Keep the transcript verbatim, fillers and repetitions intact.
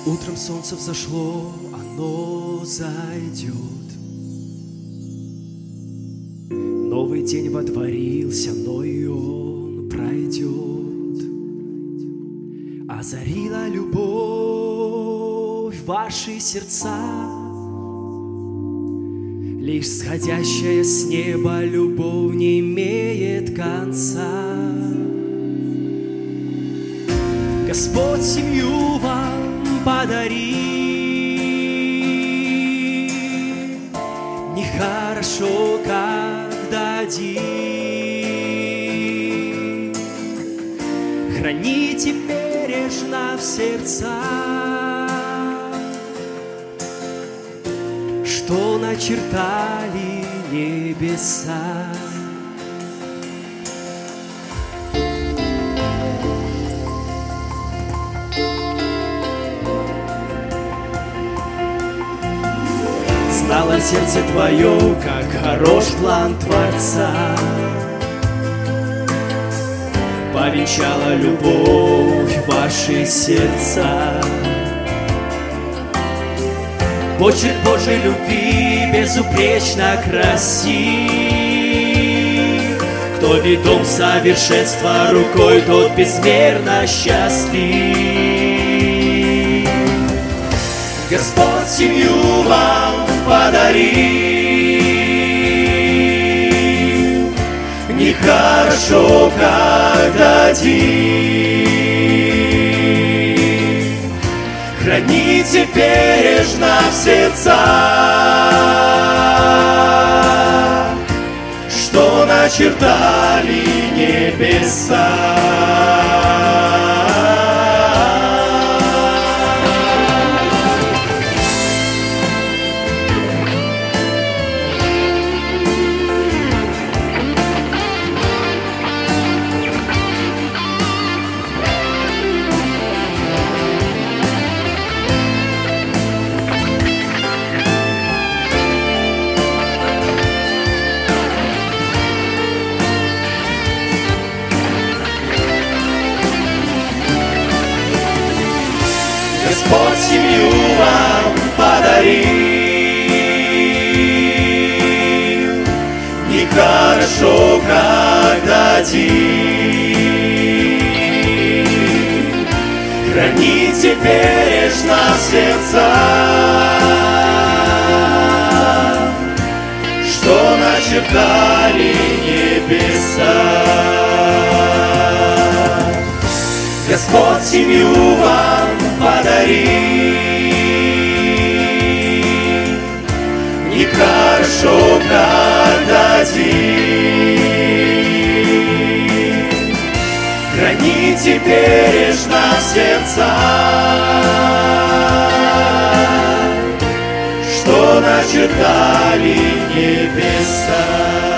Утром солнце взошло, оно зайдет. Новый день водворился, но и он пройдет. Озарила любовь ваши сердца, лишь сходящая с неба любовь не имеет конца. Господь семью вам подари, нехорошо, когда один. Храните бережно в сердцах, что начертали небеса. Знало сердце твое, как хорош план Творца. Повенчала любовь ваши сердца. Почерк Божьей любви безупречно красив. Кто ведом совершенства рукой, тот безмерно счастлив. Господь семью вам подари, нехорошо, когда один. Храните бережно в сердцах, что начертали небеса. Господь семью вам подарил, нехорошо, когда один. Храните бережно в сердцах, что начертали небеса. Господь семью вам подари, нехорошо, когда один. Храните бережно в сердцах, что начертали небеса.